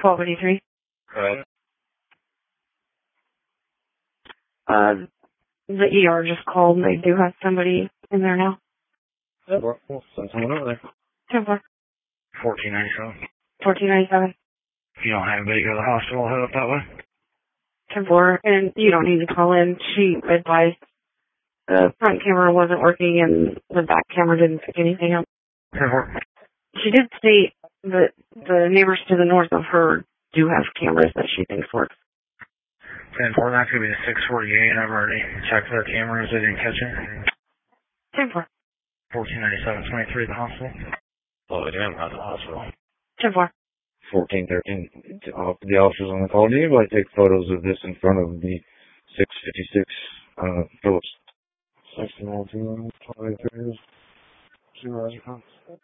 1283. The ER just called. They do have somebody in there now. Yeah, we'll send someone over there. 10-4. 1497. 1497. If you don't have anybody go to the hospital, head up that way. 10-4. And you don't need to call in. She advised the front camera wasn't working and the back camera didn't pick anything up. 10-4. She did state that the neighbors to the north of her do have cameras that she thinks work. 10-4, that could be the 648. I've already checked their cameras. They didn't catch anything. 10-4. 1497, 23 at the hospital. Oh, they didn't at the hospital. 10-4. 1413. The officers on the call. Do you like take photos of this in front of the 656 Phillips? 1619, 23. 0.